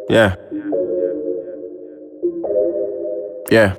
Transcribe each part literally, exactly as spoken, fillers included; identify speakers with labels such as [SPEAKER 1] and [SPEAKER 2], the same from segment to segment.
[SPEAKER 1] Yeah. Yeah.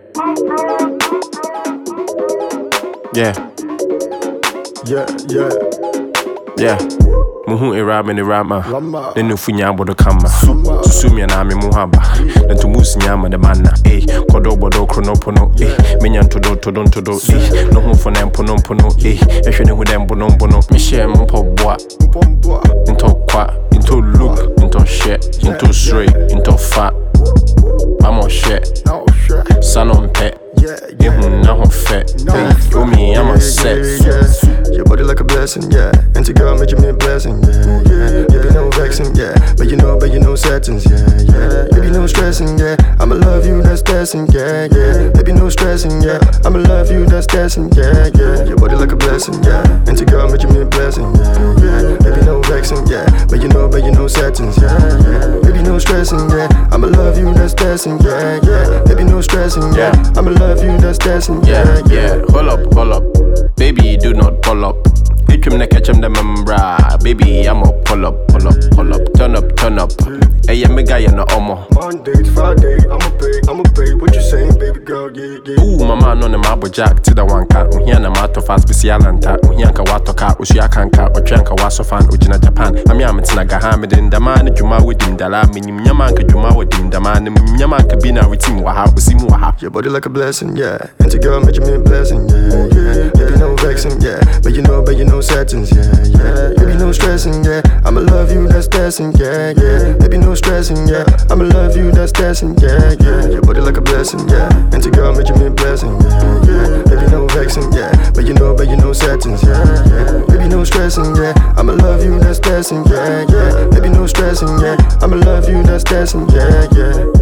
[SPEAKER 1] Yeah.
[SPEAKER 2] Yeah, yeah.
[SPEAKER 1] Yeah. Muhu era me ne rama.
[SPEAKER 2] Rama.
[SPEAKER 1] Then funya bodo kama. Susumia na me muhaba. Then to mus nyama de manna. Eh. Kodo bodo krono pono. Eh. Menyan to do to don to do. Eh. No hu for nem pono pono. Eh. Ehwe ne hu dem bono bono. Me share mpo boa. Into kwa. Into look. Into shit. Into straight. Into fat. I'm on shit. Son on pet.
[SPEAKER 2] Yeah, yeah.
[SPEAKER 1] Mm-hmm, now I'm fat. Hey, for me, I'm a sex.
[SPEAKER 2] Yeah, yeah. Your body like a blessing, yeah. Into girl, make you mean blessing, yeah, yeah. You be no vexing, yeah. But you know, but you know settings, yeah, yeah. You be no stressing, yeah. I'ma love you, that's testing, yeah, yeah. Baby, no stressing, yeah. I'ma love you, that's testing, yeah, yeah. Your body like a blessing, yeah. Into girl, make you mean blessing, yeah, yeah. Baby, no vexing, yeah. But you know, but you know settings, yeah, yeah. Baby, no stressing, yeah. I'ma love you, that's testing, yeah, yeah. Baby, no stressing, yeah. I'ma love you, that's testing,
[SPEAKER 1] Yeah, yeah. Hold up, hold up. Baby, do not pull up. Hit him, catch him, the membra. Baby, I'm a pull up, pull up, pull up. Turn up, turn up. Hey, yeah, me guy, you know, omo.
[SPEAKER 2] Monday to Friday, I'ma pay, I'ma pay. What you saying, baby girl? Yeah, yeah.
[SPEAKER 1] Ooh, my man on the marble jack to the one cat. Uhiana mato fast, bisialanta. Uhianka wato cat, Usiakanka, Ochanka waso fan, Ujina Japan. I'm Yamatina Gahamid in the man, Juma with him, Dala, Minim Yamanka, Juma with him, the man, Yamanka Bina with him, Waha, Simuaha.
[SPEAKER 2] Your body like a blessing, yeah. Into girl, make you mean blessing, yeah, yeah. Baby, no vexing, yeah. But you know, but you know settings, yeah, yeah. Baby, no stressing, yeah. I'ma love you, that's testing, yeah, yeah. Baby, no stressing, yeah. I'ma love you, that's testing, yeah, yeah. Your body like a blessing, yeah. Into girl, make you mean blessing, yeah, yeah. Baby, no vexing, yeah. But you know, but you know settings, yeah, yeah. Baby, no stressing, yeah. I'ma love you, that's testing, yeah, yeah. Baby, no stressing, yeah. I'ma love you, that's testing, yeah, yeah.